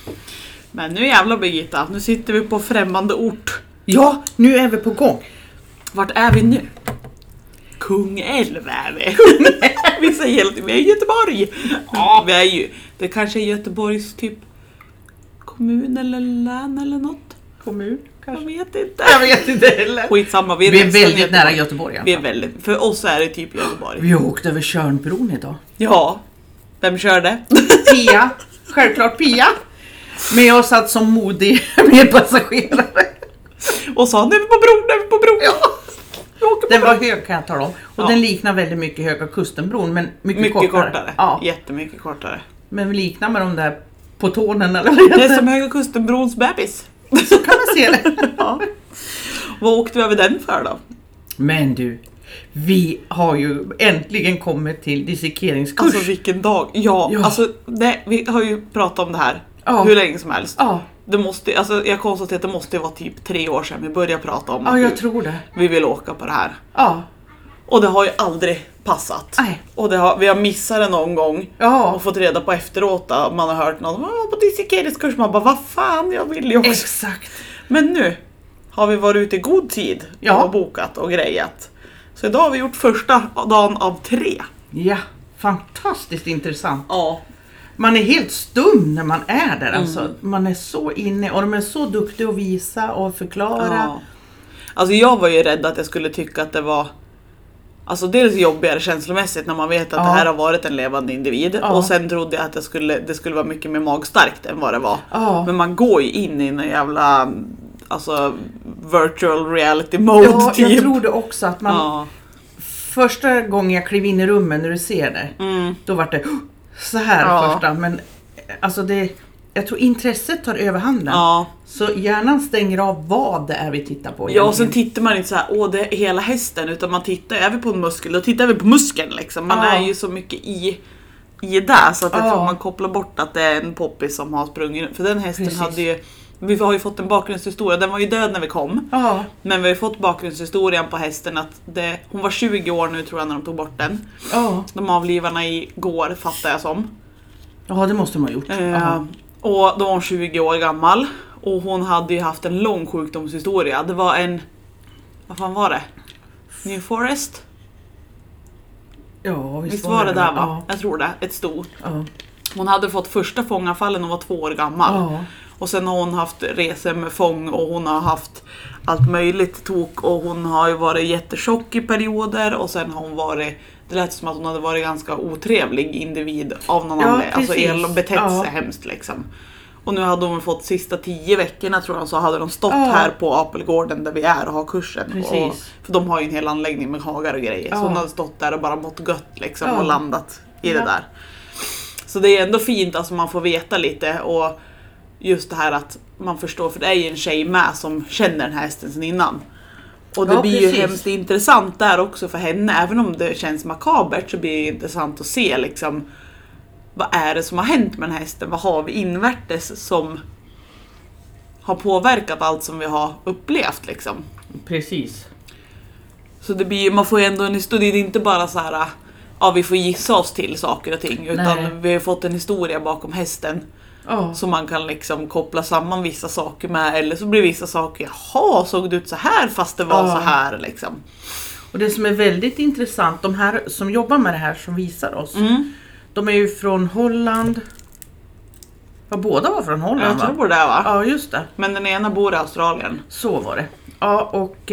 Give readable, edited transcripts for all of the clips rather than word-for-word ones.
Men nu jävlar Birgitta, nu sitter vi på främmande ort. Ja, nu är vi på gång. Vart är vi nu? Kungälv är vi. Vi säger hela tiden, vi är i Göteborg. Ja, vi är ju, det kanske är Göteborgs typ kommun eller län eller något. Kommun kanske? Jag vet inte heller. Skitsamma, vi är väldigt nära Göteborg. Vi är väldigt, för oss är det typ Göteborg. Vi har åkt över Tjörnbron idag. Ja, vem körde? Pia, självklart Pia. Men jag satt som modig medpassagerare. Och sa, nu är vi på bron. Ja. Den var hög kan jag tala om. Och den liknar väldigt mycket Höga Kustenbron, men mycket kortare. Ja. Jättemycket kortare. Men vi liknar med de där på tånen eller vad det är som Höga Kustenbrons bebis. Så kan man se det. Ja. Vad åkte vi över den för då? Men du, vi har ju äntligen kommit till dissekeringskurs. Alltså vilken dag. Ja. Alltså vi har ju pratat om det här hur länge som helst. Ja. Det måste, alltså jag konstaterar att det måste vara typ 3 år sedan vi började prata om att jag tror det. Vi vill åka på det här. Ja. Och det har ju aldrig passat. Nej. Och vi har missat det någon gång. Och fått reda på efteråt att man har hört någon på dissekeringskurs. Man bara, vad fan, jag vill ju också. Exakt. Men nu har vi varit ute i god tid och bokat och grejat. Så idag har vi gjort första dagen av 3. Ja, fantastiskt intressant. Ja. Man är helt stum när man är där. Alltså, man är så inne och de är så duktiga att visa och förklara. Ja. Alltså jag var ju rädd att jag skulle tycka att det var dels jobbigare känslomässigt när man vet att det här har varit en levande individ. Och sen trodde jag att det skulle vara mycket mer magstarkt än vad det var. Men man går ju in i en jävla virtual reality mode. Ja, typ. jag tror det också att man... Första gången jag klev in i rummen när du ser det, då var det så här första. Men alltså jag tror intresset tar överhanden. Ja. Så hjärnan stänger av vad det är vi tittar på. Ja, och sen tittar man inte så här, det är hela hästen, utan man tittar, är vi på en muskel, då tittar vi på muskeln liksom. Man är ju så mycket i det, så att jag tror man kopplar bort att det är en poppis som har sprungit. För den hästen hade ju, vi har ju fått en bakgrundshistoria, den var ju död när vi kom. Men vi har ju fått bakgrundshistorien på hästen att hon var 20 år nu tror jag när de tog bort den. De avlivarna igår fattar jag som. Ja, det måste de ha gjort. Och då var hon 20 år gammal. Och hon hade ju haft en lång sjukdomshistoria. Det var vad fan var det? New Forest? Ja, visst var det där va? Ja. Jag tror det, ett sto. Hon hade fått första fångafallen när hon var 2 år gammal. Och sen har hon haft resor med fång och hon har haft allt möjligt tok. Och hon har ju varit jättetjock i perioder och sen har hon varit... Det lät som att hon hade varit ganska otrevlig individ av någon anledning. Alltså betett sig hemskt liksom. Och nu hade hon fått sista 10 veckorna tror jag, så hade de stått här på Apelgården där vi är och har kursen. För de har ju en hel anläggning med hagar och grejer. Så hon hade stått där och bara mått gött liksom och landat i det där. Så det är ändå fint, alltså man får veta lite och just det här att man förstår, för det är ju en tjej med som känner den här hästen sedan innan. Och det blir ju hemskt intressant där också för henne. Även om det känns makabert så blir det intressant att se liksom, vad är det som har hänt med den här hästen? Vad har vi invärtes som har påverkat allt som vi har upplevt liksom? Precis. Så det blir, man får ju ändå en historia. Det är inte bara så här, vi får gissa oss till saker och ting. Utan vi har fått en historia bakom hästen. Så man kan liksom koppla samman vissa saker med. Eller så blir vissa saker, jaha, såg det ut så här fast det var så här liksom. Och det som är väldigt intressant, de här som jobbar med det här som visar oss. De är ju från Holland. Ja, båda var från Holland. Jag tror det va? Ja, just det. Men den ena bor i Australien. Så var det. Ja, och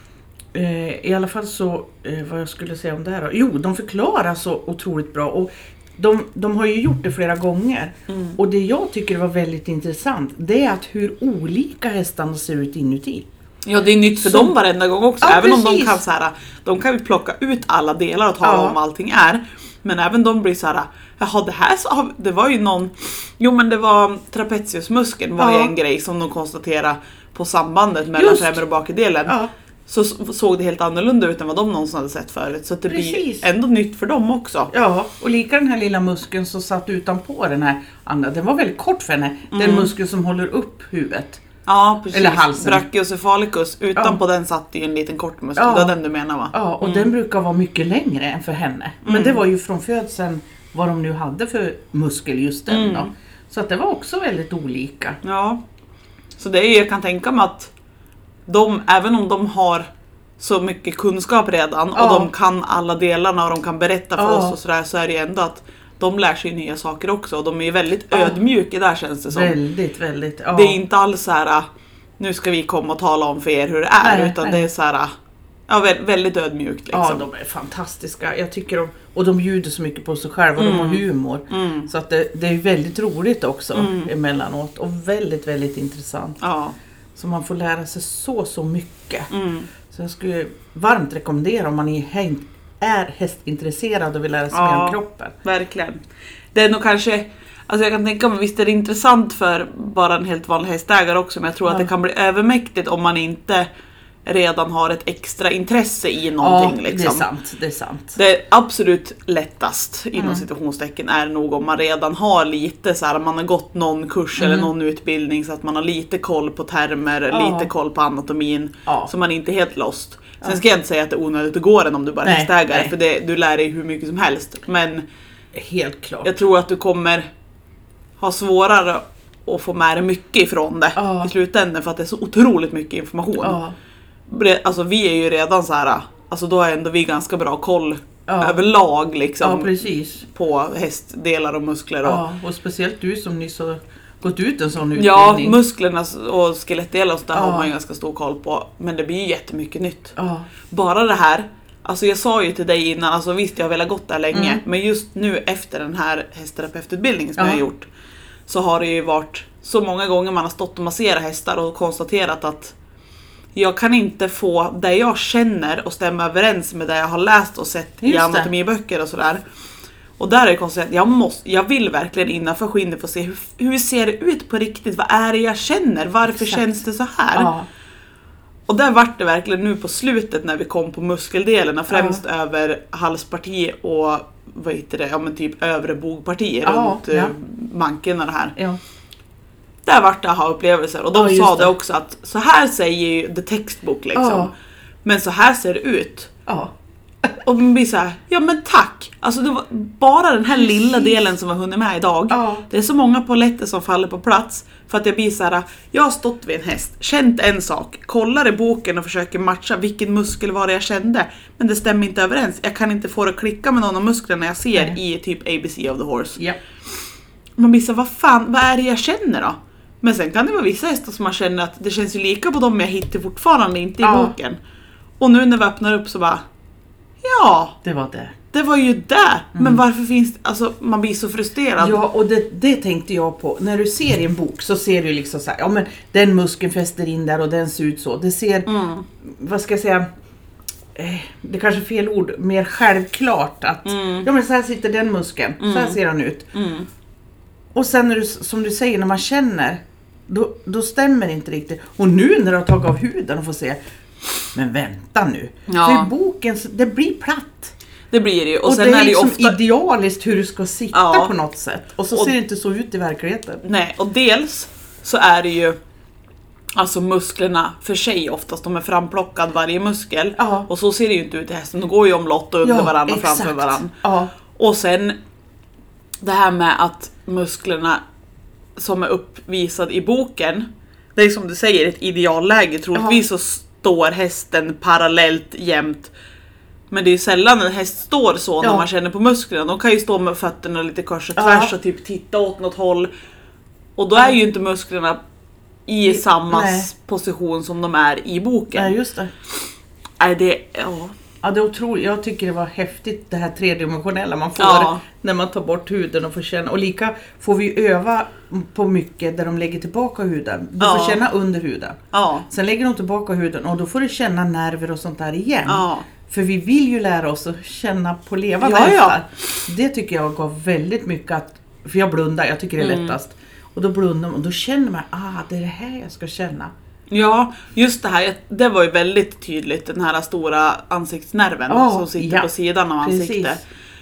i alla fall så, vad jag skulle säga om det här då. Jo, de förklarar så otroligt bra. Och de har ju gjort det flera gånger. Och det jag tycker var väldigt intressant, det är att hur olika hästarna ser ut inuti. Ja, det är nytt för dem varenda gång också. Även om de kan så här, de kan ju plocka ut alla delar och tala om allting är. Men även de blir så här, jaha, det var ju någon... Jo, men det var trapeziusmuskeln var ju en grej som de konstaterade på sambandet mellan främre och bakdelen. Så såg det helt annorlunda ut än vad de någonsin hade sett förut. Så att det blir ändå nytt för dem också. Ja, och lika den här lilla muskeln som satt utanpå den här andra. Den var väldigt kort för henne. Den muskeln som håller upp huvudet. Ja, precis. Eller halsen. Brachiocephalicus. Utanpå den satt ju en liten kort muskel. Det är den du menar va? Ja, och den brukar vara mycket längre än för henne. Men det var ju från födseln vad de nu hade för muskel just den då. Så att det var också väldigt olika. Ja. Så det är, jag kan tänka mig att de, även om de har så mycket kunskap redan och de kan alla delarna och de kan berätta för oss och sådär, så är det ändå att de lär sig nya saker också. Och de är väldigt ödmjuka där, känns det som. Väldigt, väldigt. Ja. Det är inte alls så här, nu ska vi komma och tala om för er hur det är. Nej, utan det är så här, väldigt ödmjukt. Liksom. Ja, de är fantastiska. Jag tycker och de bjuder så mycket på sig själva och de har humor. Så att det är väldigt roligt också emellanåt. Och väldigt, väldigt intressant. Ja. Så man får lära sig så mycket. Så jag skulle varmt rekommendera om man är hästintresserad och vill lära sig mer om kroppen. Verkligen. Det är nog kanske, alltså jag kan tänka mig, visst är det intressant för bara en helt vanlig hästägare också, men jag tror att det kan bli övermäktigt om man inte redan har ett extra intresse i någonting. Ja, liksom. det är sant. Det är absolut lättast inom situationstecken är nog om man redan har lite så här, man har gått någon kurs eller någon utbildning så att man har lite koll på termer, lite koll på anatomin, så man inte är helt lost. Sen ska jag inte säga att det är onödigt att gå den om du bara är hästägare, för du lär dig hur mycket som helst. Men helt klart. Jag tror att du kommer ha svårare att få med dig mycket ifrån det i slutändan, för att det är så otroligt mycket information. Alltså vi är ju redan så här, alltså då är ändå vi ganska bra koll överlag liksom, precis. På hästdelar och muskler. Och speciellt du som nyss har gått ut en sån utbildning. Ja, musklerna och skelettdelar och så där har man ju ganska stor koll på. Men det blir ju jättemycket nytt. Bara det här, alltså jag sa ju till dig innan, alltså visst jag har velat gått där länge, men just nu efter den här hästterapeututbildningen som jag har gjort, så har det ju varit så många gånger man har stått och masserat hästar och konstaterat att jag kan inte få det jag känner och stämma överens med det jag har läst och sett i anatomiböcker och sådär. Och där är det konstigt att jag vill verkligen innanför skinnet få se hur ser det ut på riktigt. Vad är det jag känner? Varför känns det så här? Och där vart det verkligen nu på slutet när vi kom på muskeldelarna, främst över halsparti och vad heter det? Ja, men typ övre bogparti runt manken och det här. Där vart det aha-upplevelser. Och de sa det också att så här säger ju the textbook liksom. Men så här ser det ut. Och man blir så här, ja men tack. Alltså det var bara den här lilla delen som har hunnit med idag. Det är så många poletter som faller på plats. För att jag blir så här, jag har stått vid en häst, känt en sak, kollar i boken och försöker matcha vilken muskel var det jag kände. Men det stämmer inte överens. Jag kan inte få det att klicka med någon av musklerna jag ser i typ ABC of the horse. Man blir så här, vad är det jag känner då? Men sen kan det vara vissa hästar som man känner att det känns ju lika på dem jag hittar fortfarande inte i boken. Och nu när vi öppnar upp så bara, det var det. Det var ju det. Men varför finns det, alltså man blir så frustrerad. Ja, och det tänkte jag på. När du ser i en bok så ser du liksom så här, ja men den muskeln fäster in där och den ser ut så. Det ser, vad ska jag säga, det är kanske fel ord, mer självklart att, ja men så här sitter den muskeln, så här ser den ut. Och sen när du, som du säger, när man känner, då stämmer det inte riktigt. Och nu när du har tagit av huden och får se, men vänta nu. För i boken, det blir platt. Det blir det ju. Och sen det är det liksom ofta idealiskt hur du ska sitta på något sätt. Och så ser det inte så ut i verkligheten. Nej, och dels så är det ju, alltså musklerna för sig oftast, de är framplockad varje muskel. Och så ser det ju inte ut i hästen. De går ju omlott och under varandra och framför varandra. Och sen det här med att musklerna som är uppvisad i boken, det är som du säger ett idealläge. Troligtvis så står hästen parallellt jämt. Men det är ju sällan en häst står så när man känner på musklerna. De kan ju stå med fötterna lite kors och tvärs och typ titta åt något håll. Och då är ju inte musklerna i samma position som de är i boken. Nej, just det. Ja, det är otroligt. Jag tycker det var häftigt det här tredimensionella man får när man tar bort huden och får känna. Och lika får vi öva på mycket där de lägger tillbaka huden. Du får känna under huden. Sen lägger de tillbaka huden och då får du känna nerver och sånt där igen. För vi vill ju lära oss att känna på levande hästar. Det tycker jag gav väldigt mycket att, för jag blundar, jag tycker det är lättast. Och då blundar man och då känner man, det är det här jag ska känna. Ja, just det här, det var ju väldigt tydligt, den här stora ansiktsnerven som sitter på sidan av ansiktet.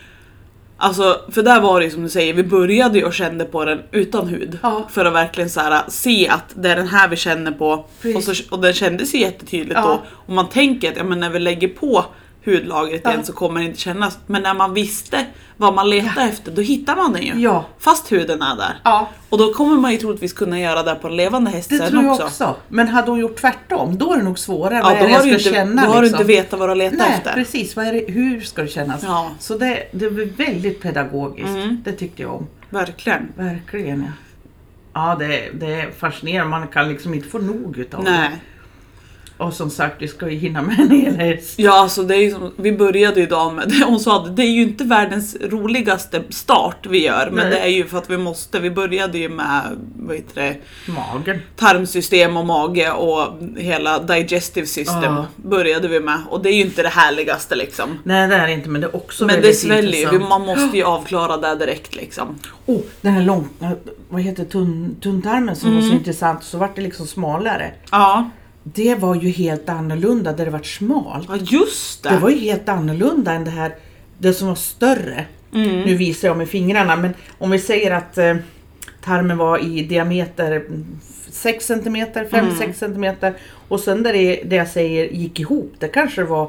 Alltså, för där var det ju som du säger, vi började ju och kände på den utan hud. För att verkligen så här, se att det är den här vi känner på. Och den kändes ju jättetydligt då. Och man tänker att när vi lägger på hudlagret igen så kommer det inte kännas. Men när man visste vad man letade efter, då hittar man den ju. Ja. Fast huden är där. Ja. Och då kommer man ju troligtvis kunna göra det på en levande häst Det sen tror jag också. Men hade hon gjort tvärtom, då är det nog svårare. Ja, då har du liksom. inte vetat vad du letar Nej, efter. precis. Hur ska det kännas? Ja. Så det var väldigt pedagogiskt. Det tyckte jag om. Verkligen. Verkligen, ja. Ja, det är fascinerande. Man kan liksom inte få nog utav Nej. det. Och som sagt, vi ska ju hinna med en hel häst. Ja, alltså det är ju som, vi började ju idag med det. Hon sa att det är ju inte världens roligaste start vi gör. Men det är ju för att vi måste. Vi började ju med, vad heter det? Magen. Tarmsystem och mage och hela digestive system började vi med. Och det är ju inte det härligaste liksom. Nej, det är inte, men det är också men väldigt det sväljer ju, intressant. man måste ju avklara det direkt liksom. Den här vad heter tunntarmen som var så intressant. Så var det liksom smalare. Ja. Det var ju helt annorlunda där det var smalt. Ja, just det. Det var ju helt annorlunda än det som var större. Nu visar jag med fingrarna, men om vi säger att tarmen var i diameter 6 cm, 5-6 cm och sen där det jag säger gick ihop, det kanske var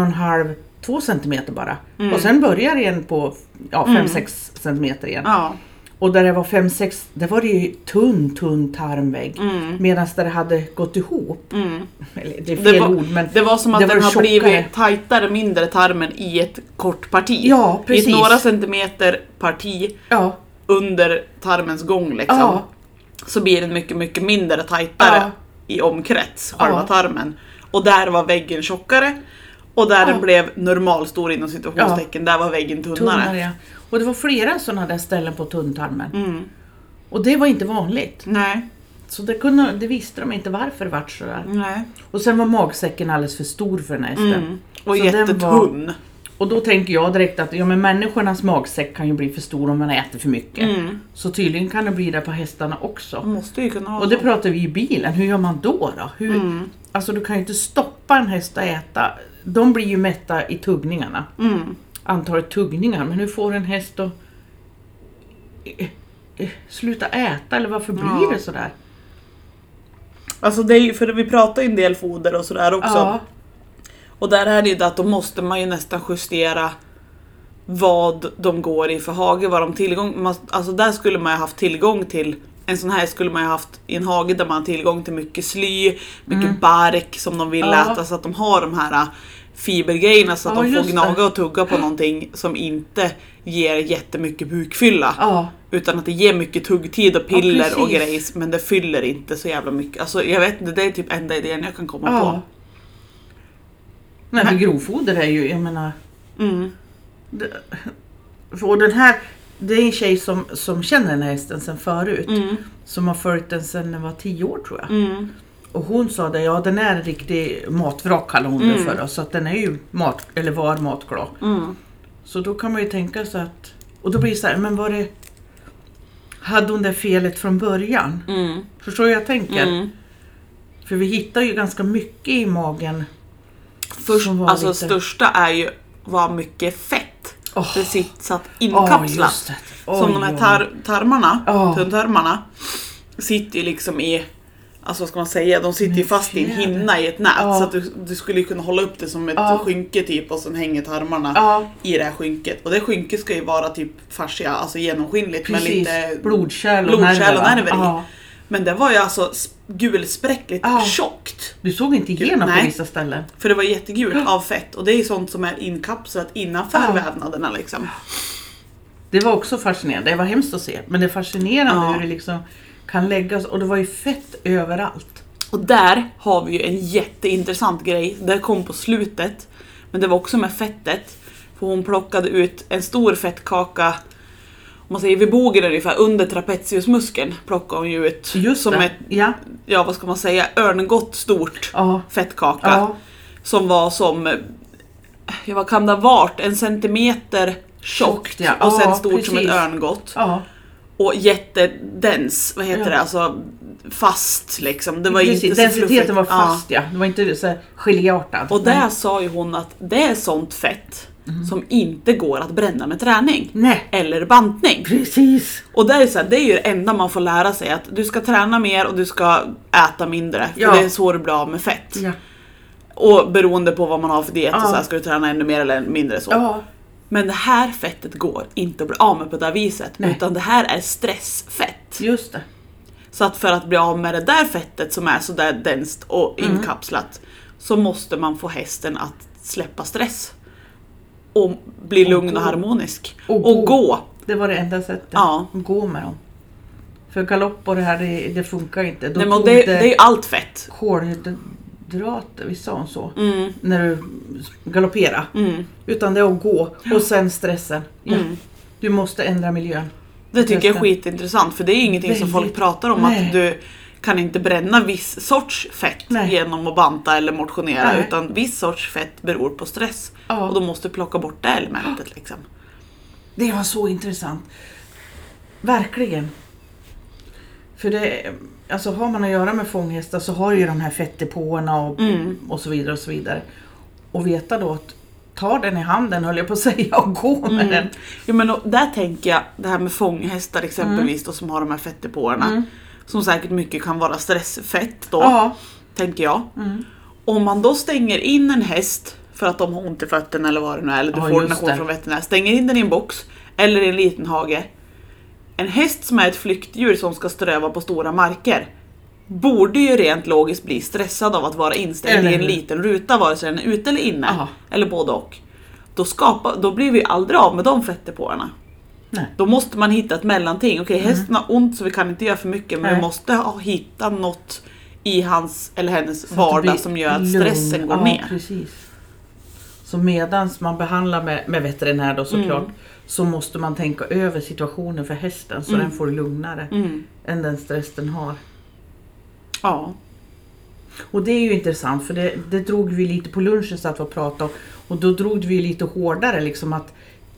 1,5-2 cm bara. Och sen börjar igen på 5-6 cm igen. Ja. Och där det var 5-6, där var det ju tunn tarmvägg. Medan där det hade gått ihop. Eller, det är fel ord, men det var som att det den har tjockare. blivit tajtare, mindre tarmen i ett kort parti. Ja, precis. I ett några centimeter parti under tarmens gång liksom. Ja. Så blir den mycket, mycket mindre tajtare i omkrets, själva tarmen. Och där var väggen tjockare. Och där den blev normalstor inom situationstecken, där var väggen tunnare. Ja. Och det var flera sådana där ställen på tunntarmen. Och det var inte vanligt. Nej. Så det visste de inte varför det var så där. Nej. Och sen var magsäcken alldeles för stor för den här hästen. Och så jättetunn. Och då tänker jag direkt att men människornas magsäck kan ju bli för stor om man äter för mycket. Så tydligen kan det bli det på hästarna också. Måste ju kunna ha. Och det pratar vi i bilen. Hur gör man då? Alltså du kan ju inte stoppa en häst att äta. De blir ju mätta i tuggningarna. Antalet tuggningar. Men hur får en häst att sluta äta? Eller varför blir det sådär? Alltså det är ju, för vi pratar ju en del foder och sådär också. Ja. Och där är det ju att då måste man ju nästan justera vad de går i för hage, vad de tillgång. Alltså där skulle man ju haft tillgång till, en sån här skulle man ju haft i en hage där man har tillgång till mycket sly, mycket bark som de vill äta, så att de har de här fibergrejerna så att de får gnaga och tugga på någonting som inte ger jättemycket bukfylla. Utan att det ger mycket tuggtid och piller och grejs, men det fyller inte så jävla mycket. Alltså jag vet inte, det är typ enda idén jag kan komma på. Men för grovfoder är ju, jag menar... Och den här, det är en tjej som känner den här hästen sedan förut. Som har följt den sedan den var 10 år tror jag. Och hon sa det, den är en riktig matvrak kallar hon det för. Så att den är ju var matglad. Så då kan man ju tänka sig att... Och då blir det så här, men var det... Hade hon det felet från början? Förstår du jag tänker? För vi hittar ju ganska mycket i magen. Först, alltså lite... största är ju vad mycket fett det satt inkapslat. Som de här tarmarna, tunntarmarna, sitter ju liksom i, alltså vad ska man säga, de sitter ju fast i en hinna i ett nät. Så att du skulle ju kunna hålla upp det som ett skynke typ, och sen hänger tarmarna i det här skynket. Och det skynket ska ju vara typ fascia, alltså genomskinligt. Precis. Men lite blodkärl och nerver i. Men det var ju alltså gulspräckligt tjockt. Du såg inte igenom på vissa ställen. För det var jättegult av fett. Och det är sånt som är inkapslat innanför vävnaderna liksom. Det var också fascinerande. Det var hemskt att se. Men det är fascinerande hur det liksom kan läggas. Och det var ju fett överallt. Och där har vi ju en jätteintressant grej. Det kom på slutet. Men det var också med fettet. För hon plockade ut en stor fettkaka. Om man säger vid bågen ungefär under trapeziusmuskeln plockar hon ju ut som ett, vad ska man säga, örngott stort fettkaka. Som var som, vad kan det ha varit, 1 centimeter tjockt och sen stort som ett örngott. Och jättedens, vad heter det, alltså fast liksom. Det var inte så densiteten var fast, det var inte så geléartat. Och där sa ju hon att det är sånt fett som inte går att bränna med träning. Eller bantning. Precis. Och det är, så här, det är ju det enda man får lära sig. Att du ska träna mer och du ska äta mindre. För det är så du blir av med fett. Och beroende på vad man har för diet och så här, ska du träna ännu mer eller mindre så. Ja. Men det här fettet går inte att bli av med på det här viset. Nej. Utan det här är stressfett. Just det. Så att för att bli av med det där fettet som är så där denst och inkapslat, så måste man få hästen att släppa stress. Och bli lugn och harmonisk. Och gå. Det var det enda sättet. Ja. Gå med dem. För galopp och det här, det funkar inte. Nej, men det är ju allt fett. Kolhydrater, vi sa så. När du galopperar. Utan det är att gå. Och sen stressen. Ja. Du måste ändra miljön. Det tycker jag är skitintressant. För det är ingenting som folk pratar om. Nej. Att du kan inte bränna viss sorts fett genom att banta eller motionera. Nej. Utan viss sorts fett beror på stress. Ja. Och då måste du plocka bort det elementet liksom. Det var så intressant. Verkligen. För det, alltså har man att göra med fånghästar så har ju de här fettdepåerna och så vidare och så vidare. Och veta då att ta den i handen, höll jag på att säga, och gå med den. Ja, men där tänker jag det här med fånghästar exempelvis då, som har de här fettdepåerna. Som säkert mycket kan vara stressfett då, tänker jag. Om man då stänger in en häst för att de har ont i fötterna eller vad det nu är, eller du får den från veterinär, stänger in den i en box eller i en liten hage. En häst som är ett flyktdjur som ska ströva på stora marker borde ju rent logiskt bli stressad av att vara instängd i en liten ruta, vare sig den är ute eller inne. Eller både och. Då blir vi aldrig av med de fettdepåerna. Nej. Då måste man hitta ett mellanting. Okej, hästen har ont så vi kan inte göra för mycket, men vi måste hitta något i hans eller hennes vardag som gör att stressen går ner. Precis. Så medans man behandlar med veterinär då såklart, så måste man tänka över situationen för hästen så den får lugnare än den stress den har. Ja. Och det är ju intressant, för det drog vi lite på lunchen så att vi pratade, och då drog vi lite hårdare liksom att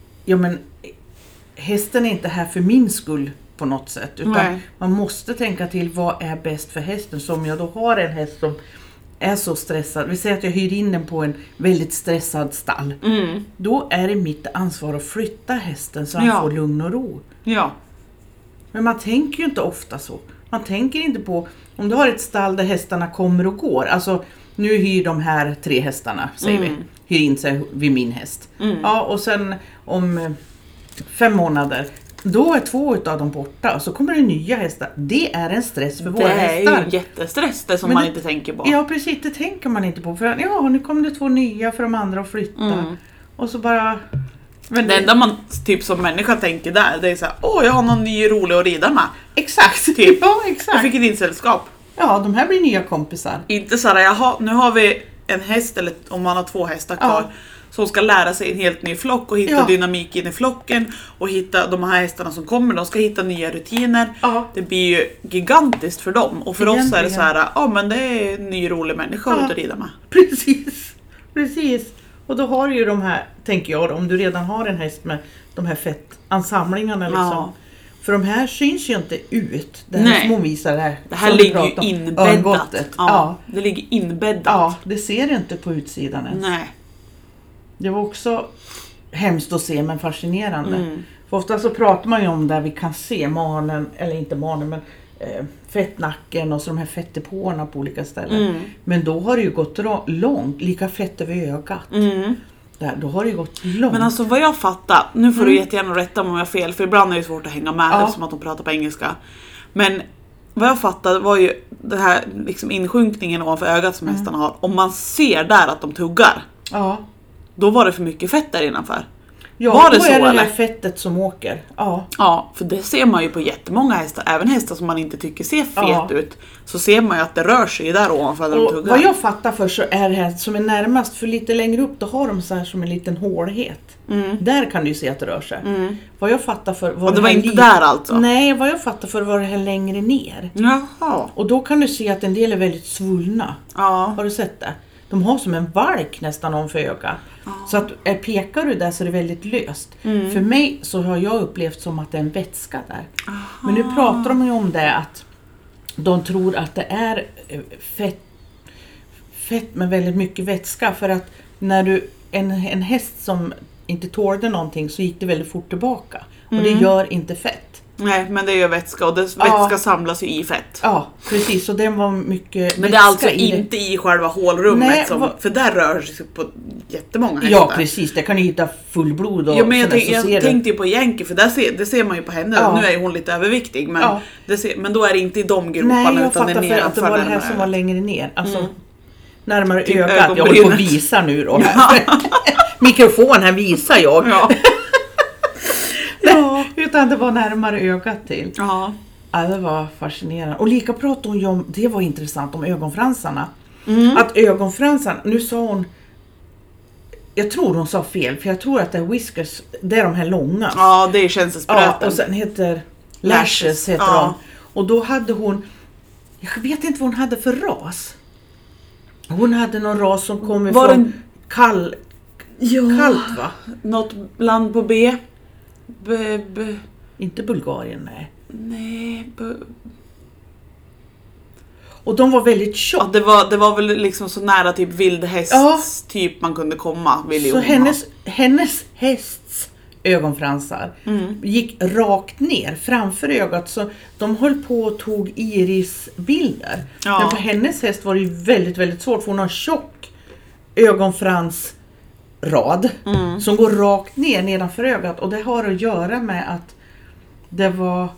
hästen är inte här för min skull på något sätt, utan man måste tänka till vad är bäst för hästen. Så om jag då har en häst som är så stressad, vi säger att jag hyr in den på en väldigt stressad stall, då är det mitt ansvar att flytta hästen så han får lugn och ro. Ja. Men man tänker ju inte ofta så. Man tänker inte på, om du har ett stall där hästarna kommer och går, alltså nu hyr de här 3 hästarna, säger vi, hyr in sig vid min häst. Ja, och sen om 5 månader, då är 2 av dem borta och så kommer det nya hästar. Det är en stress för våra hästar. Det är ju jättestress det som man inte tänker på. Ja, precis, det tänker man inte på. För nu kommer det 2 nya för de andra att flytta. Och så bara... Men det enda man typ som människa tänker där, det är så här: jag har någon ny rolig att rida med. Exakt, typ. Ja, exakt. Jag fick ett insällskap. Ja, de här blir nya kompisar. Inte så här, nu har vi en häst, eller om man har 2 hästar kvar, som ska lära sig en helt ny flock och hitta dynamik in i flocken och hitta de här hästarna som kommer, de ska hitta nya rutiner. Det blir ju gigantiskt för dem, och för oss är det så här, men det är en ny rolig människa att rida med. Precis. Och då har du ju de här, tänker jag, om du redan har en häst med de här fettansamlingarna liksom. För de här syns ju inte ut. Det här små visar det här ligger ju inbäddat. Det ligger inbäddat. Ja, det ser inte på utsidan ens. Nej. Det var också hemskt att se, men fascinerande. För ofta så pratar man ju om där vi kan se manen, eller inte manen, men fettnacken och så de här fettdepåerna på olika ställen. Men då har det ju gått långt, lika fett över ögat. Då har det ju gått långt. Men alltså vad jag fattar, nu får du jättegärna rätta om jag har fel, för ibland är det svårt att hänga med eftersom att de pratar på engelska. Men vad jag fattade var ju det här liksom insjunkningen ovanför ögat som hästarna har. Om man ser där att de tuggar, då var det för mycket fett där innanför. Ja, var det då så, är det eller? här fettet som åker. Ja, för det ser man ju på jättemånga hästar. Även hästar som man inte tycker ser fet ut, så ser man ju att det rör sig där ovanför där de tuggar. Vad jag fattar för så är det här som är närmast, för lite längre upp då har de så här som en liten hålhet. Där kan du ju se att det rör sig. Vad jag fattar för var det var inte där alltså? Nej, vad jag fattar för var det här längre ner. Jaha. Och då kan du se att en del är väldigt svullna. Har du sett det? De har som en valk nästan ovanför ögat. Så att pekar du där så är det väldigt löst. För mig så har jag upplevt som att det är en vätska där. Men nu pratar de ju om det, att de tror att det är fett med väldigt mycket vätska. För att när du en häst som inte tålde någonting så gick det väldigt fort tillbaka. Och det gör inte fett. Nej, men det är ju vätska och vätska samlas ju i fett. Ja, precis. Och den var mycket men det är alltså inte i själva hålrummet. Nej, för där rör sig på jättemånga hästar. Ja, precis. Det kan ju hitta fullblod. Och men jag tänkte ju på Yankee, för det ser man ju på henne. Ja. Nu är hon lite överviktig, men, men då är det inte i de groparna. Nej, utan det är nedanför. Att det var det här som var längre ner. Alltså, närmare typ ögat. Jag håller på att visa nu då. Mikrofon här visar jag. Ja. Utan det var närmare ögat till. Ja, det var fascinerande. Och lika pratade hon ju om, det var intressant, om ögonfransarna. Att ögonfransarna, nu sa hon, jag tror hon sa fel, för jag tror att det är whiskers, det är de här långa. Ja, det är känselspröten. Ja, och sen heter lashes heter de. Och då hade hon, jag vet inte vad hon hade för ras. Hon hade någon ras som kom ifrån kallt, va? Något land på B. Inte Bulgarien, nej. Nej. Och de var väldigt tjocka. Ja, det var väl liksom så nära typ vildhäst typ man kunde komma. Så hennes hästs ögonfransar gick rakt ner framför ögat. Så de höll på och tog irisbilder. Ja. Men på hennes häst var det ju väldigt, väldigt svårt. För hon har tjock ögonfrans rad som går rakt ner nedanför ögat, och det har att göra med att det var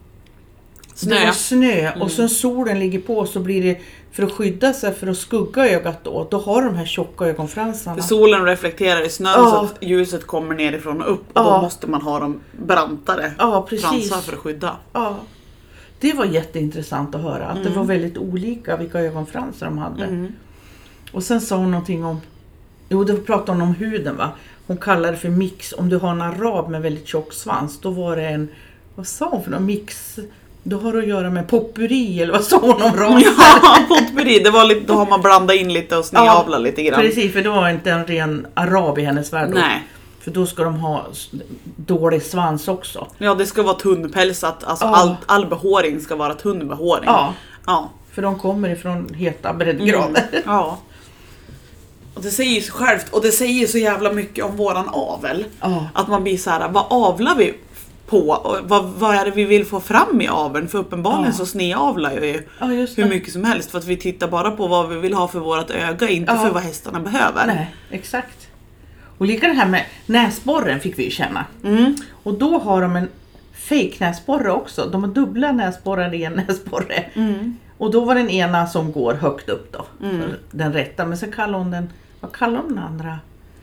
snö och sen solen ligger på, så blir det för att skydda sig, för att skugga ögat då har de här tjocka ögonfransarna. För solen reflekterar i snön så att ljuset kommer nerifrån och upp, och då måste man ha dem brantare fransar för att skydda. Ja. Det var jätteintressant att höra att det var väldigt olika vilka ögonfransar de hade. Och sen sa hon någonting om, det pratade hon om huden, va? Hon kallade det för mix. Om du har en arab med väldigt tjock svans, då var det en, vad sa hon för någon mix? Då har det att göra med potpurri, eller vad sa hon om raser? Ja, potpurri, det var lite, då har man blandat in lite och snedavlat lite grann. Precis, för då var inte en ren arab i hennes värld. Nej. För då ska de ha dålig svans också. Ja, det ska vara tunnpälsat. Alltså all behåring ska vara tunnbehåring. Ja, för de kommer ifrån heta breddgrader. Ja. Och det säger sig självt, och det säger så jävla mycket om våran avel. Att man blir så här, vad avlar vi på? Vad är det vi vill få fram i aveln? För uppenbarligen så snedavlar ju hur mycket som helst. För att vi tittar bara på vad vi vill ha för vårt öga, inte för vad hästarna behöver. Nej, exakt. Och lika det här med näsborren fick vi ju känna. Och då har de en fake näsborre också. De har dubbla näsborrar i en näsborre. Och då var den ena som går högt upp då. Den rätta. Men sen kallar hon den, vad kallar hon den andra?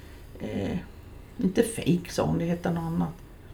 Inte fake, sa hon, det heter något annat.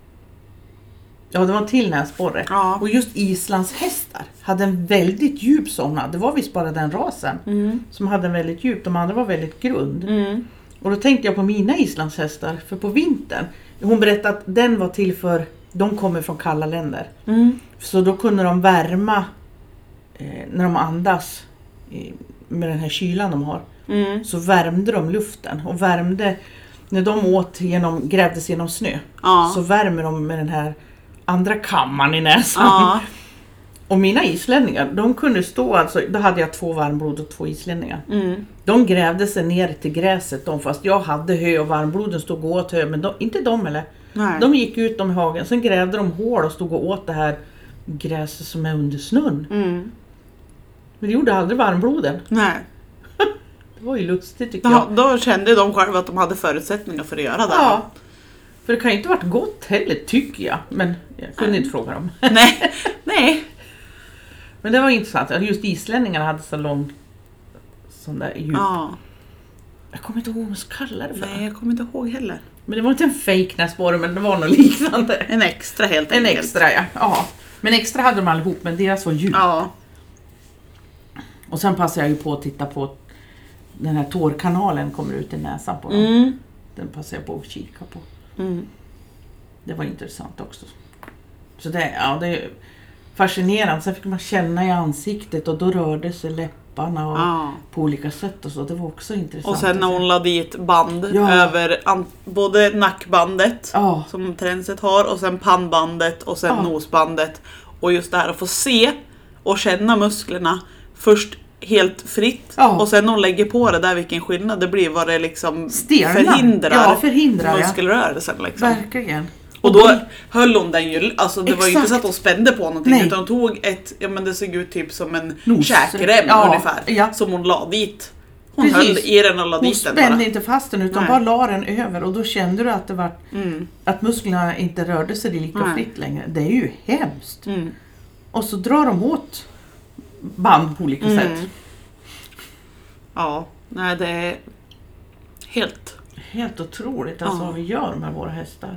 Ja, det var en till näsborre. Ja. Och just Islands hästar hade en väldigt djup sådana. Det var visst bara den rasen som hade en väldigt djup. De andra var väldigt grund. Och då tänkte jag på mina Islands hästar. För på vintern, hon berättade att den var till för, de kommer från kalla länder. Så då kunde de värma när de andas med den här kylan de har. Så värmde de luften. Och värmde, när de grävdes genom snö. Så värmer de med den här andra kammaren i näsan. Och mina islänningar, de kunde stå, alltså, då hade jag 2 varmblod och 2 islänningar. De grävde sig ner till gräset, fast jag hade hö och varmbloden stod och åt hö, men inte de eller. Nej. De gick ut i hagen, sen grävde de hål och stod och åt det här gräset som är under snön. Men det gjorde aldrig varmbloden. Nej. Det var ju lustigt tycker jag. Då kände de själva att de hade förutsättningar för att göra det. Ja. För det kan ju inte varit gott heller, tycker jag. Men jag kunde inte fråga dem. Nej. Men det var intressant. Just islänningarna hade så lång sån där djup. Jag kommer inte ihåg vad man kallar det för. Nej, jag kommer inte ihåg heller. Men det var inte en fake näsborre, men det var något liknande. En extra helt enkelt. En extra, ja. Men extra hade de allihop, men deras var djup. Ja. Och sen passade jag ju på att titta på den här tårkanalen kommer ut i näsan på dem. Den passade jag på att kika på. Det var intressant också. Så det är fascinerande. Sen fick man känna i ansiktet och då rörde sig läpparna och på olika sätt och så. Det var också intressant. Och sen när hon lade dit band över både nackbandet som tränset har och sen pannbandet och sen nosbandet. Och just det här att få se och känna musklerna först helt fritt och sen när hon lägger på det där vilken skillnad det blir, vad det liksom förhindrar muskelrörelsen liksom. Verkligen. Och då höll hon den ju, alltså det var ju inte så att hon spände på någonting. Nej. Utan hon tog det såg ut typ som en Nos. käkrem ungefär. Ja. Som hon la dit. Hon höll i den och la hon dit den spände bara. inte fast den utan bara la den över. Och då kände du att det var att musklerna inte rörde sig lika fritt längre. Det är ju hemskt. Och så drar de åt band på olika sätt. Ja, nej det är helt otroligt alltså vad vi gör med våra hästar.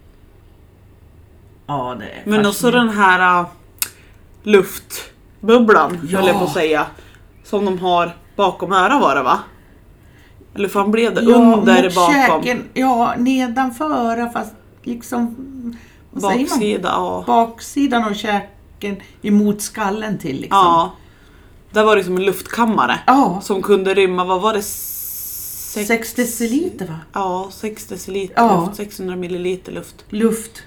Ja, det är men också den här luftbubblan, höll jag på att säga, som de har bakom öra var det va? Eller fan blev det under mot bakom? Käken, nedanför fast liksom Baksida, baksidan av käken emot skallen till liksom. Ja. Där var det som en luftkammare som kunde rymma, vad var det? 6 deciliter va? Ja, 6 deciliter luft, 600 milliliter luft.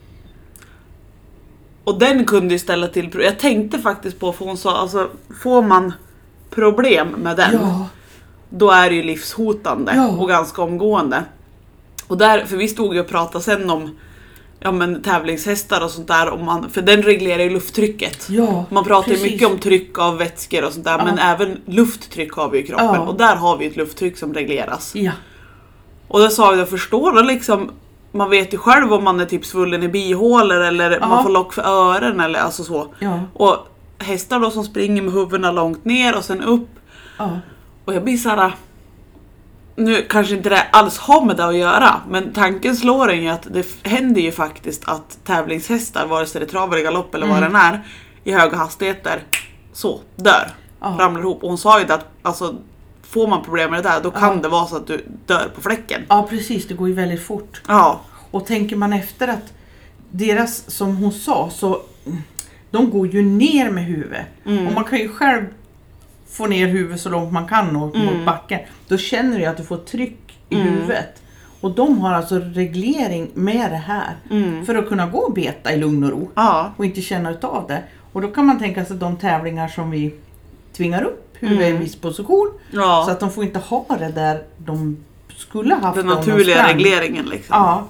Och den kunde ju ställa till. Jag tänkte faktiskt på, för hon sa, alltså får man problem med den, då är det ju livshotande och ganska omgående. Och där, för vi stod ju och pratade sen om tävlingshästar och sånt där, för den reglerar ju lufttrycket. Man pratar ju mycket om tryck av vätskor och sånt där, men även lufttryck har vi i kroppen. Och där har vi ett lufttryck som regleras. Och då sa jag förstår då liksom, man vet ju själv om man är typ svullen i bihålor eller man får lock för öron eller alltså så. Och hästar då som springer med huvudena långt ner och sen upp. Och jag blir såhär, nu kanske inte det alls har med det att göra, men tanken slår en ju att det händer ju faktiskt att tävlingshästar, vare sig det är trav eller galopp eller vad den är, i höga hastigheter så dör, ramlar ihop. Och hon sa ju att alltså, får man problem med det där, då kan det vara så att du dör på fläcken. Ja precis, det går ju väldigt fort. Och tänker man efter att deras, som hon sa, så de går ju ner med huvudet. Och man kan ju själv få ner huvudet så långt man kan och mot backen. Då känner du att du får tryck i huvudet. Och de har alltså reglering med det här. För att kunna gå och beta i lugn och ro. Och inte känna utav det. Och då kan man tänka sig de tävlingar som vi tvingar upp huvudet i en viss position. Så att de får inte ha det där de skulle haft. Den naturliga regleringen liksom.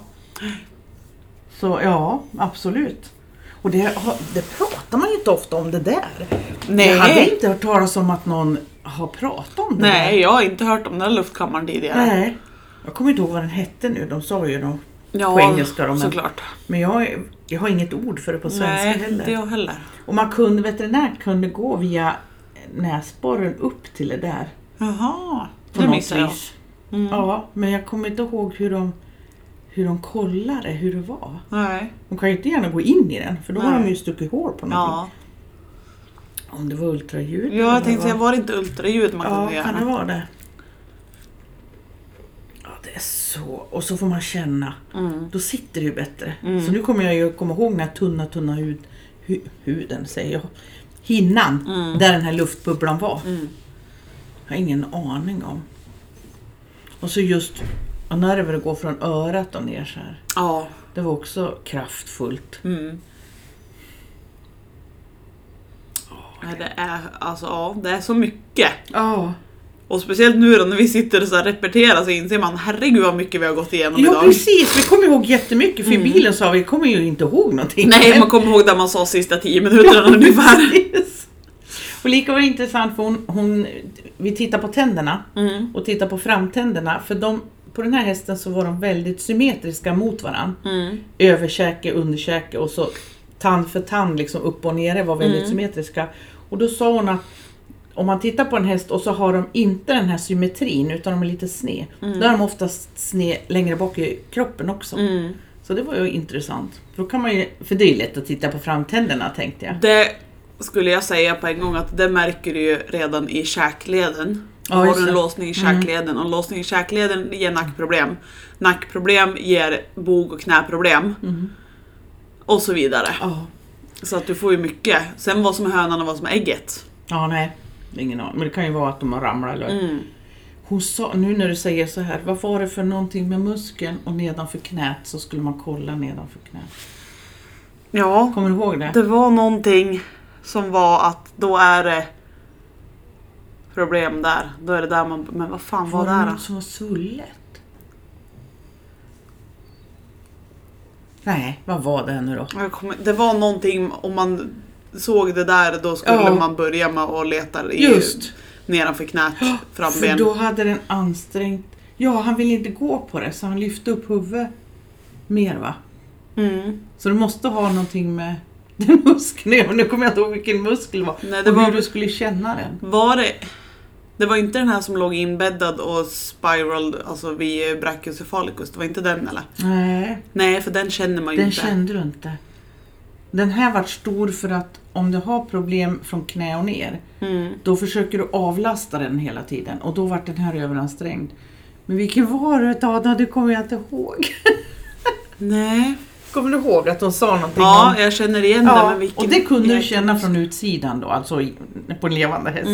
Så ja, absolut. Och det pratar man ju inte ofta om det där. Nej. Jag hade inte hört talas om att någon har pratat om det. Nej, där. jag har inte hört om den luftkammaren tidigare. Nej. Jag kommer inte ihåg vad den hette nu. De sa ju då på engelska. Såklart. Men jag har inget ord för det på svenska heller. Nej, det jag heller. Och veterinär kunde gå via näsborren upp till det där. Jaha, det missar jag. Ja, men jag kommer inte ihåg hur de kollade, hur det var. Nej. De kan ju inte gärna gå in i den, för då har de ju stuckit hål på någonting. Om det var ultraljud. Ja, jag tänkte säga, var det inte ultraljud man kunde göra? Ja, kan det vara det? Ja, det är så. Och så får man känna. Då sitter det ju bättre. Så nu kommer jag ju komma ihåg den här tunna huden, säger jag. Hinnan, där den här luftbubblan var. Jag har ingen aning om. Och så just nerver går från örat och ner så här. Ja. Det var också kraftfullt. Det är så mycket. Ja. Och speciellt nu då när vi sitter och så här repeterar så inser man, herregud vad mycket vi har gått igenom idag. Ja precis, vi kommer ihåg jättemycket. För i bilen sa vi kommer ju inte ihåg någonting. Nej, man kommer ihåg där man sa sista 10 minuterna ungefär. Och lika var det intressant för vi tittar på tänderna och tittar på framtänderna. För på den här hästen så var de väldigt symmetriska mot varann. Överkäke, underkäke och så tand för tand liksom upp och nere var väldigt symmetriska. Och då sa hon att om man tittar på en häst och så har de inte den här symmetrin utan de är lite sned. Då är de oftast sned längre bak i kroppen också. Så det var ju intressant. För det är lätt att titta på framtänderna tänkte jag. Det skulle jag säga på en gång att det märker du ju redan i käkleden. Har du en låsning i käkleden och låsning i käkleden ger nackproblem. Nackproblem ger bog- och knäproblem. Och så vidare. Så att du får ju mycket. Sen vad som är hönan och vad som är ägget. Ja, nej. Ingen aning. Men det kan ju vara att de har ramlat eller... Hon sa, nu när du säger så här, vad var det för någonting med muskeln och nedanför knät så skulle man kolla nedanför knät. Ja. Kommer du ihåg det? Det var någonting som var att då är det problem där. Då är det där man... Men vad fan var det där? Något som var svullet? Nej, vad var det nu då? Det var någonting, om man såg det där, då skulle man börja med att leta nedanför knät, framben. För då hade den ansträngt. Ja, han ville inte gå på det, så han lyfte upp huvudet mer, va? Mm. Så du måste ha någonting med den muskeln. Nu kommer jag inte ihåg vilken muskel det var. Nej, det var hur du skulle känna den. Det var inte den här som låg inbäddad och spiraled, alltså vid brachiocephalicus. Det var inte den, eller? Nej, för den känner man ju inte. Den kände du inte. Den här var stor för att om du har problem från knä och ner, då försöker du avlasta den hela tiden. Och då var den här överansträngd. Men vilken var det då? Det kommer jag inte ihåg. Nej. Kommer du ihåg att de sa någonting om... jag känner igen det. Men vilken... Och det kunde du känna från utsidan då, alltså på en levande häst.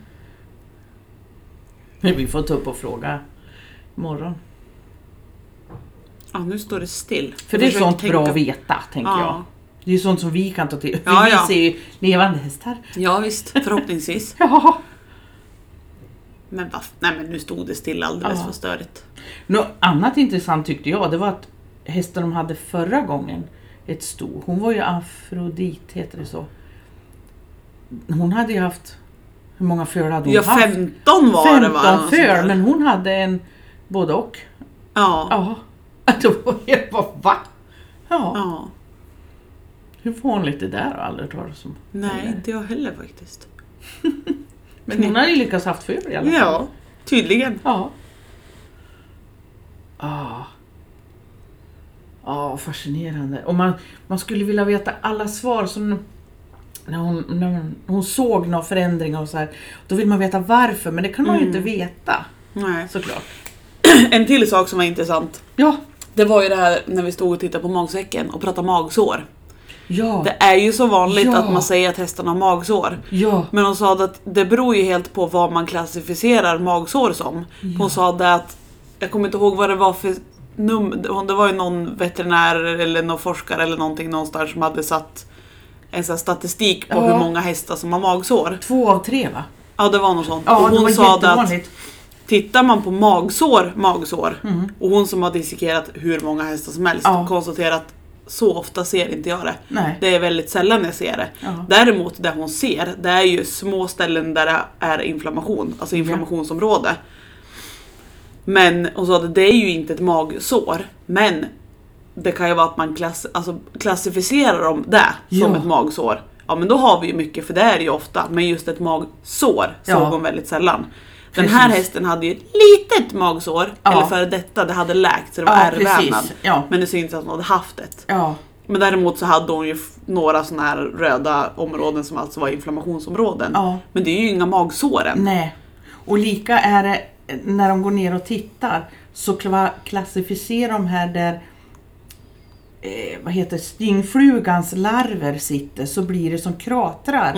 Men vi får ta upp och fråga imorgon. Ja, nu står det still. För det är sånt bra att veta, tänker jag. Det är sånt som vi kan ta till. För vi ser ju levande hästar. Ja, visst. Förhoppningsvis. Ja. Men nu stod det still alldeles för störigt. Något annat intressant tyckte jag, det var att hästen de hade förra gången, ett sto. Hon var ju Afrodit, heter det så. Hon hade ju haft... Hur många föl hade hon haft? 15 var det, va? 15 föl, men hon hade en både och. Ja. Då var jag bara, va? Ja. Hur får hon lite där och aldrig tar det som... Nej, inte jag heller faktiskt. Men hon har ju lyckats haft föl i alla fall. Ja, tydligen. Ja, fascinerande. Och man skulle vilja veta alla svar som... När hon såg några förändringar och så här, då vill man veta varför, men det kan man ju inte veta. Nej. Såklart. En till sak som var intressant. Ja. Det var ju det här när vi stod och tittade på magsäcken och pratade magsår. Ja. Det är ju så vanligt att man säger att hästarna har magsår. Ja. Men hon sa att det beror ju helt på vad man klassificerar magsår som. Hon sa det att, jag kommer inte ihåg vad det var för det var ju någon veterinär eller någon forskare eller någonting någonstans som hade satt en sån statistik på hur många hästar som har magsår. 2 av 3, va? Ja, det var något sånt. Ja, och hon sa att tittar man på magsår och hon som har dissekerat hur många hästar som helst konstaterat att så ofta ser inte jag det. Nej. Det är väldigt sällan jag ser det. Däremot det hon ser, det är ju små ställen där det är inflammation, alltså inflammationsområde. Men hon sa att det är ju inte ett magsår, men det kan ju vara att man klassificerar dem det som ett magsår. Ja, men då har vi ju mycket, för det är det ju ofta. Men just ett magsår såg hon väldigt sällan. Den här hästen hade ju ett litet magsår, eller före detta, det hade läkt, så det var ärrvävnad. Men det syns att hon hade haft ett. Men däremot så hade hon ju några såna här röda områden som alltså var inflammationsområden. Men det är ju inga magsår än. Nej. Och lika är det när de går ner och tittar, så klassificerar de här där stingflugans larver sitter, så blir det som kratrar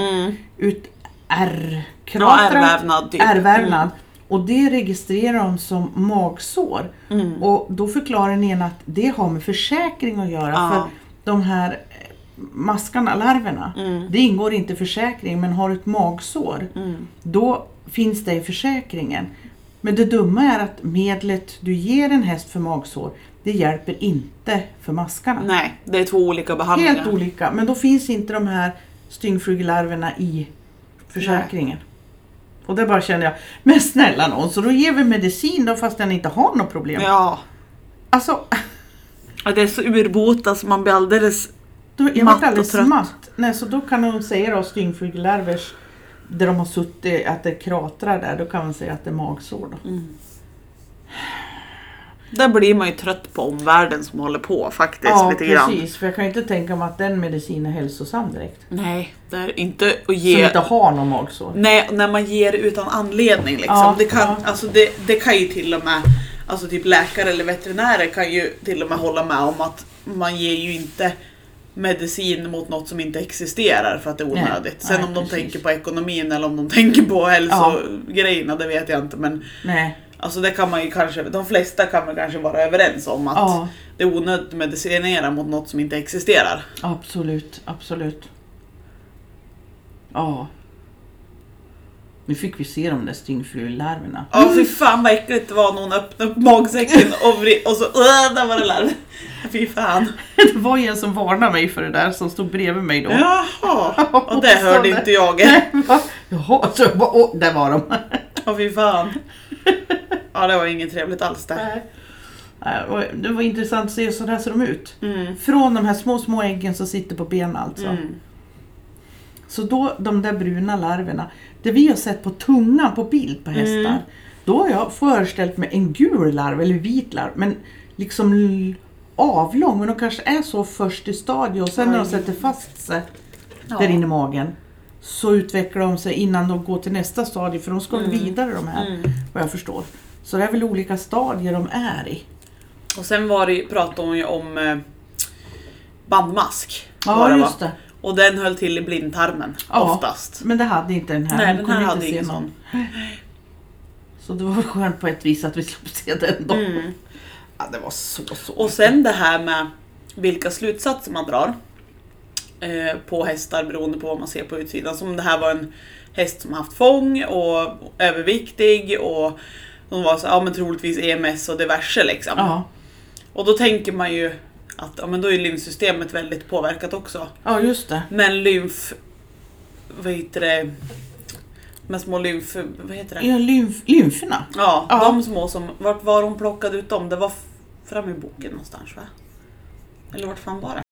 ärrvävnad typ. Ärrvävnad. Och det registrerar de som magsår. Och då förklarar den ena att det har med försäkring att göra. För de här maskarna, larverna, det ingår inte i försäkring, men har ett magsår, då finns det i försäkringen. Men det dumma är att medlet du ger en häst för magsår, det hjälper inte för maskarna. Nej, det är 2 olika behandlingar. Helt olika, men då finns inte de här styngflugelarverna i försäkringen. Och det bara känner jag, men snälla någon, så då ger vi medicin då fast den inte har något problem. Ja. Alltså... Ja, det är så urbota så man blir alldeles matt och trött. Nej, så då kan de säga då styngflugelarvers, där de har suttit, att det kratrar där, då kan man säga att det är magsår då. Där blir man ju trött på omvärlden som håller på faktiskt lite grann. Ja, precis. För jag kan inte tänka mig att den medicin är hälsosam direkt. Nej, det är inte att ge... Som inte har någon magsår. Nej, när man ger utan anledning liksom. Alltså, det kan ju till och med, alltså typ läkare eller veterinärer kan ju till och med hålla med om att man ger ju inte medicin mot något som inte existerar för att det är onödigt. Sen om de tänker på ekonomin eller om de tänker på hälsogrejerna, det vet jag inte. Men alltså det kan man ju kanske, de flesta kan man kanske vara överens om att det är onödigt att medicinera mot något som inte existerar. Absolut, absolut. Ja. Nu fick vi se de där stingflularverna. Ja, fy fan vad äckligt det var när hon öppnade upp magsäcken och så där var det larv. Fy fan. Det var en som varnade mig för det där som stod bredvid mig då. Jaha, och det hörde inte jag. Jaha, så där var de. Ja, fy fan. Ja, det var inget trevligt alls där. Det var intressant att se, så där ser de ut. Från de här små äggen som sitter på benen alltså. Så då, de där bruna larverna, det vi har sett på tungan på bild på hästar, då har jag föreställt mig en gul larv eller vit larv, men liksom avlång, men de kanske är så först i stadiet och sen när de sätter fast sig där inne i magen så utvecklar de sig innan de går till nästa stadie, för de ska vidare de här, vad jag förstår. Så det är väl olika stadier de är i. Och sen pratade hon ju om bandmask. Ja, just det. Och den höll till i blindtarmen, oftast. Men det hade inte den här. Nej, den här hade ingen sån. Så det var skönt på ett vis att vi slapp se den då. Ja, det var så. Och sen det här med vilka slutsatser man drar på hästar beroende på vad man ser på utsidan. Som det här var en häst som haft fång och överviktig och de var så, men troligtvis EMS och diverse liksom. Ja. Och då tänker man ju att men då är lymfsystemet väldigt påverkat också. Ja, just det. Men med små vad heter det? Ja, lymferna. Ja, de små som, vart var de plockade ut dem? Det var fram i boken någonstans, va? Eller vart fan var det?